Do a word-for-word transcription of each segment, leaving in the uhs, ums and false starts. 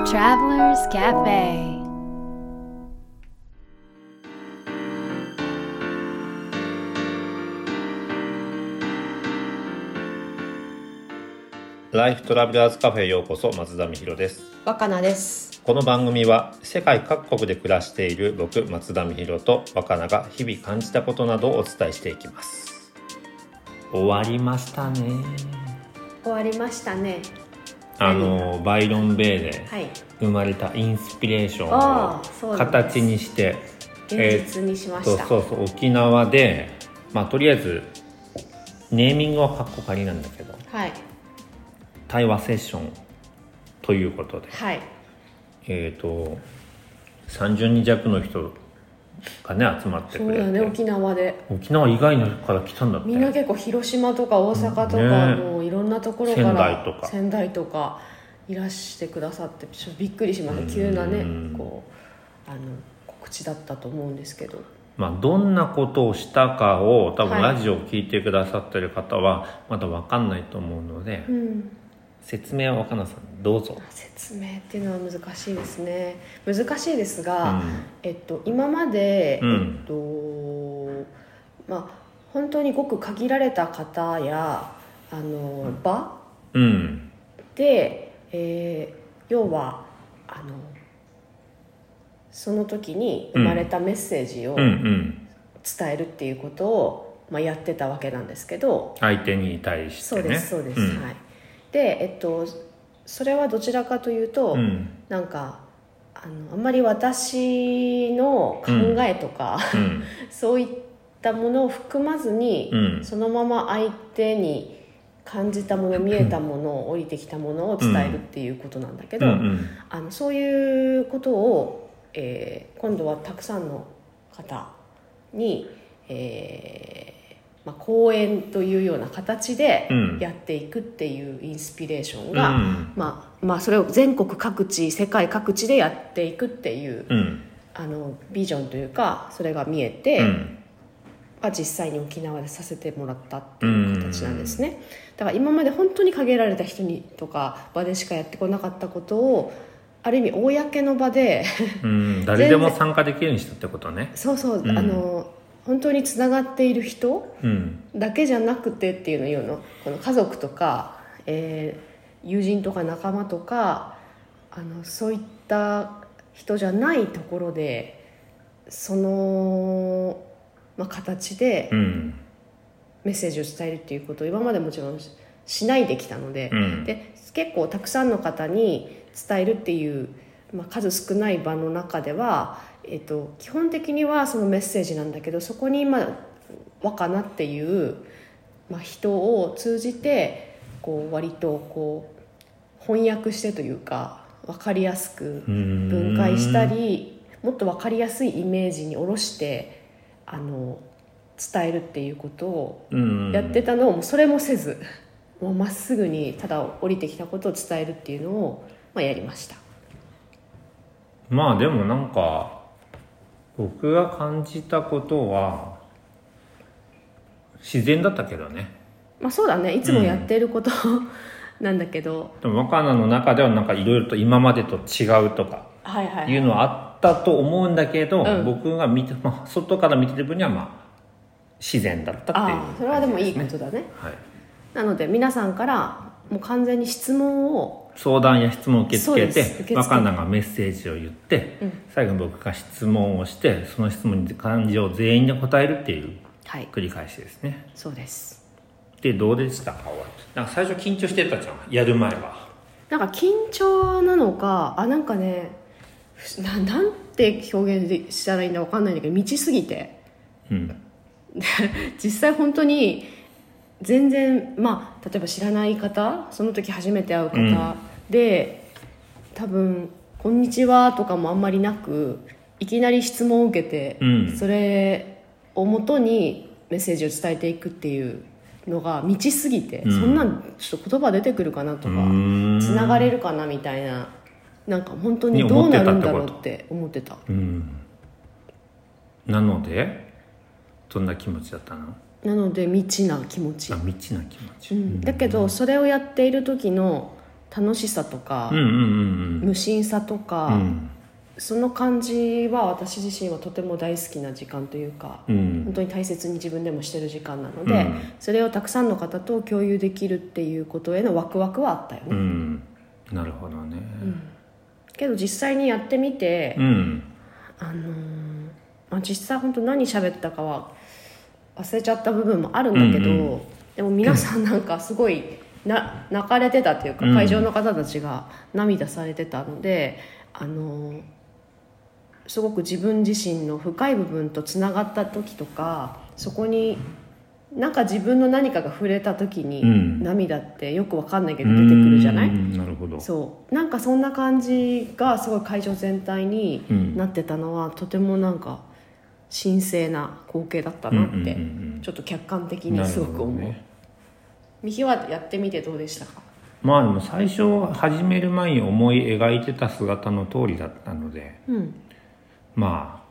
Travelers Cafe。 ライフトラベラーズカフェへようこそ。松田美弘です。 若菜です。 この番組は世界各国で暮らしている僕松田美弘と若菜が日々感じたことなどをお伝えしていきます。終わりましたね。 終わりましたね。 あのバイロン・ベイで生まれたインスピレーションを形にして、 現実にしました。 えー、そうそう沖縄で、まあ、とりあえずネーミングはカッコ仮なんだけど、 はい、 対話セッションということで、 はい、 えーとさんじゅうにん弱の人がね集まってくれて、 そうだね、沖縄で沖縄以外のから来たんだって。 みんな結構広島とか大阪とか、ね、もういろんなところから仙台とか仙台とかいらしてくださってちょっとびっくりしました。急なねこうあの告知だったと思うんですけど、 まあ、どんなことをしたかを多分ラジオを聞いてくださってる方はまだ分かんないと思うので、 うん、 説明は若菜さんどうぞ。 説明っていうのは難しいですね。難しいですが、 うんえっと、今まで、 うんえっとまあ、本当にごく限られた方やあの、うん、場、 うん、 で、えー、要はあのその時に生まれたメッセージを伝えるっていうことを、まあ、やってたわけなんですけど、 相手に対してね。 そうですそうです、 うん、 はい。で、えっと、それはどちらかというと、 うん、 なんかあのあんまり私の考えとか、うん、そういったものを含まずに、うん、そのまま相手に感じたもの見えたもの降りてきたものを伝えるっていうことなんだけど、うんうん、あのそういうことを、えー、今度はたくさんの方に、えーまあ、講演というような形でやっていくっていうインスピレーションが、うんまあまあ、それを全国各地世界各地でやっていくっていう、うん、あのビジョンというかそれが見えて、うんまあ、実際に沖縄でさせてもらったっていう形なんですね。だから今まで本当に限られた人にとか場でしかやってこなかったことをある意味公の場でうん誰でも参加できるようにしたってことね。 そうそう、うん、あの本当につながっている人だけじゃなくてっていうのを言うの、この家族とか、えー、友人とか仲間とかあのそういった人じゃないところでその、まあ、形でメッセージを伝えるっていうことを今までもちろんしないできたので、うん、で結構たくさんの方に伝えるっていう、まあ、数少ない場の中ではえっと、基本的にはそのメッセージなんだけど、そこに今若菜っていう、まあ、人を通じてこう割とこう翻訳してというか分かりやすく分解したりもっと分かりやすいイメージに下ろしてあの伝えるっていうことをやってたのをもうそれもせずもうまっすぐにただ降りてきたことを伝えるっていうのを、まあ、やりました。 まあでもなんか僕が感じたことは自然だったけどね。 まあそうだね、いつもやっていること、うん、なんだけど、 でも若菜の中ではなんかいろいろと今までと違うとかいうのはあったと思うんだけど、はいはいはい、僕が見て、まあ、外から見てる分にはまあ自然だったっていう、ね、 あそれはでもいいことだね、 はい、 なので皆さんからもう完全に質問を相談や質問を受け付けて若菜がメッセージを言って、うん、最後に僕が質問をしてその質問に感情を全員で答えるっていう繰り返しですね、 はい、そうです。 でどうでしたか？なんか最初緊張してたじゃん、やる前は。 なんか緊張なのかあなんかね な, なんて表現したらいいんだ分かんないんだけど道すぎて、うん、実際本当に全然まあ例えば知らない方その時初めて会う方で、うん、多分「こんにちは」とかもあんまりなくいきなり質問を受けて、うん、それをもとにメッセージを伝えていくっていうのが道すぎて、うん、そんなんちょっと言葉出てくるかなとかつながれるかなみたいな、なんか本当にどうなるんだろうって思ってた。 うん、なのでどんな気持ちだったの？ なので未知な気持ち。 あ、未知な気持ち、 うん、だけどそれをやっている時の楽しさとか、 うんうんうんうん、 無心さとか、うん、その感じは私自身はとても大好きな時間というか、うん、本当に大切に自分でもしてる時間なので、うん、それをたくさんの方と共有できるっていうことへのワクワクはあったよね、うん、 なるほどね、うん、 けど実際にやってみて、うん、あのーまあ、実際本当何喋ったかは忘れちゃった部分もあるんだけど、うんうん、でも皆さんなんかすごいな泣かれてたっていうか、会場の方たちが涙されてたので、あのすごく自分自身の深い部分とつながった時とか、そこになんか自分の何かが触れた時に、うん、涙ってよく分かんないけど出てくるじゃない？ なるほど。 そうなんかそんな感じがすごい会場全体になってたのは、うん、とてもなんか神聖な光景だったなって、うんうんうん、ちょっと客観的にすごく思う。ね、ミヒはやってみてどうでしたか？ まあでも最初始める前に思い描いてた姿の通りだったので、うん、まあ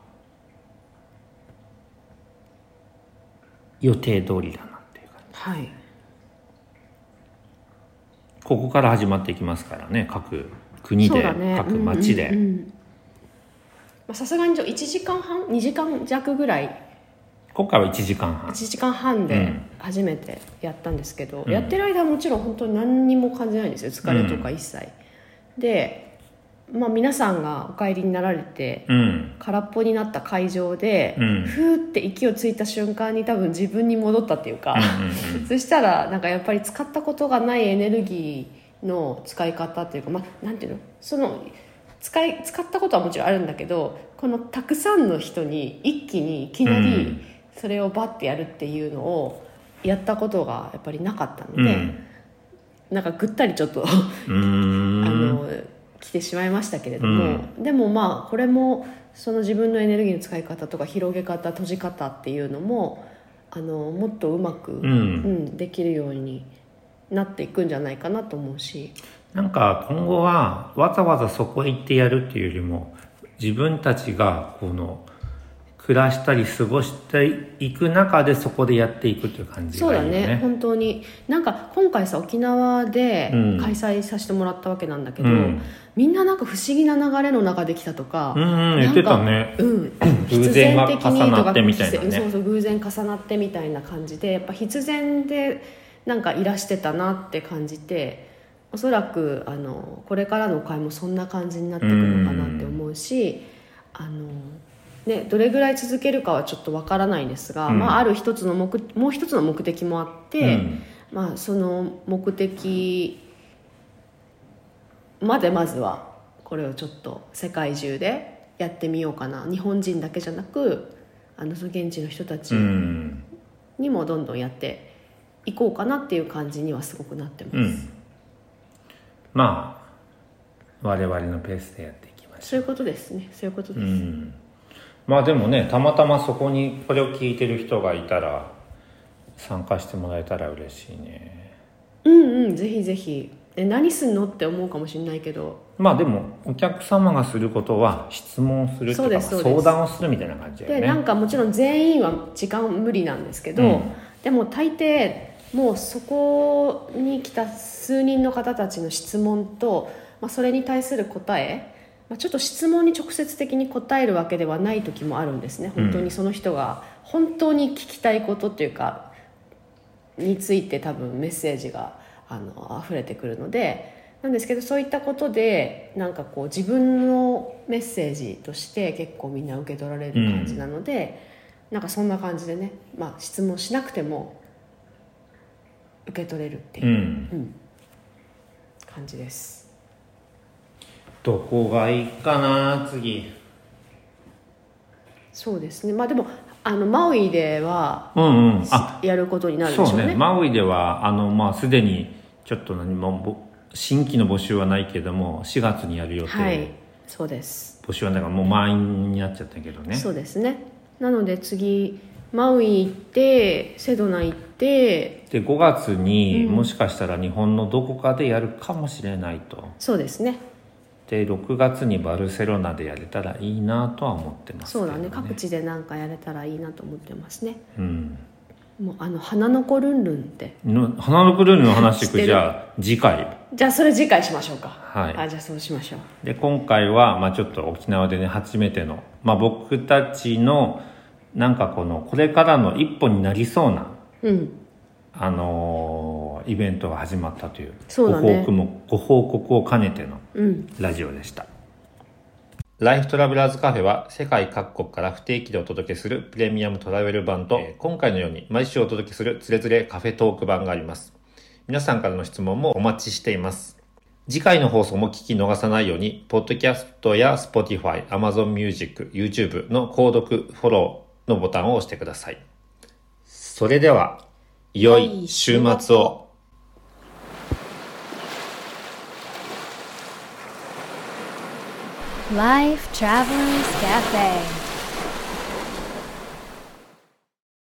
予定通りだなっていう感じ、はい、ここから始まっていきますからね、各国で、ね、各町で、 さすがにいちじかんはんにじかん弱ぐらい、 今回はいちじかんはんいちじかんはんで初めてやったんですけど、うん、やってる間はもちろん本当に何にも感じないんですよ、疲れとか一切、うん、で、まあ、皆さんがお帰りになられて、うん、空っぽになった会場で、うん、ふーって息をついた瞬間に多分自分に戻ったっていうか、うんうんうん、そしたらなんかやっぱり使ったことがないエネルギーの使い方っていうか、まあ、なんていうの、その使い使ったことはもちろんあるんだけど、このたくさんの人に一気にいきなりそれをバッてやるっていうのをやったことがやっぱりなかったので、うん、なんかぐったりちょっとあの来てしまいましたけれども、うん、でもまあこれもその自分のエネルギーの使い方とか広げ方、閉じ方っていうのもあのもっとうまく、うんうん、できるようになっていくんじゃないかなと思うし、 なんか今後はわざわざそこへ行ってやるっていうよりも、自分たちがこの暮らしたり過ごしていく中でそこでやっていくという感じがいいよね。 そうだね、本当になんか今回さ沖縄で開催させてもらったわけなんだけど、うん、みんななんか不思議な流れの中で来たとか、 うんうん、言ってたね、うん、偶然が重なってみたいなね、 そうそう、偶然重なってみたいな感じで、やっぱ必然でなんかいらしてたなって感じて、おそらくあのこれからの会もそんな感じになっていくのかなって思うし、あのね、どれぐらい続けるかはちょっとわからないんですが、うん、まあ、ある一つの目もう一つの目的もあって、うん、まあ、その目的までまずはこれをちょっと世界中でやってみようかな、日本人だけじゃなくあの現地の人たちにもどんどんやっていこうかなっていう感じにはすごくなってます、うん、 まあ我々のペースでやっていきましょう。 そういうことですね、そういうことです、うん、 まあでもね、たまたまそこにこれを聞いてる人がいたら参加してもらえたら嬉しいね。 うんうん、ぜひぜひ。え、何すんのって思うかもしれないけど、 まあでもお客様がすることは質問するとか相談をするみたいな感じだよね。 でなんかもちろん全員は時間無理なんですけど、うん、でも大抵もうそこに来た数人の方たちの質問と、まあ、それに対する答え、まあ、ちょっと質問に直接的に答えるわけではない時もあるんですね。本当にその人が本当に聞きたいことっていうかについて多分メッセージがあの溢れてくるのでなんですけど、そういったことでなんかこう自分のメッセージとして結構みんな受け取られる感じなので、うん、なんかそんな感じでね、まあ、質問しなくても受け取れるっていう、うんうん、感じです。 どこがいいかな次。 そうですね、まあでもあのマウイでは、うんうん、あやることになるでしょうね。そうね、 マウイではあの、まあ、すでにちょっと何も新規の募集はないけどもしがつにやる予定、 はい、そうです。 募集はだからもう満員になっちゃったけどね。 そうですね。なので次マウイ行ってセドナ行ってでごがつにもしかしたら日本のどこかでやるかもしれないと、うん、 そうですね。 でろくがつにバルセロナでやれたらいいなとは思ってますけどね。 そうだね、各地で何かやれたらいいなと思ってますね。 うん、 もうあの花の子ルンルンっての花の子ルンルンの話くじゃあ次回。 じゃあそれ次回しましょうか。 はい。 あ、じゃあそうしましょう。 で今回はまあちょっと沖縄でね初めての、まあ、僕たちのなんかこのこれからの一歩になりそうな、 うん、 あのー、イベントが始まったというそうだね、 ご報告もご報告を兼ねてのラジオでした。うん、ライフトラベラーズカフェは世界各国から不定期でお届けするプレミアムトラベル版と、今回のように毎週お届けするつれづれカフェトーク版があります。皆さんからの質問もお待ちしています。次回の放送も聞き逃さないように、ポッドキャストや Spotify、Amazon Music、YouTube の購読、フォローのボタンを押してください。それでは、良い週末を。 Life Travelers Cafe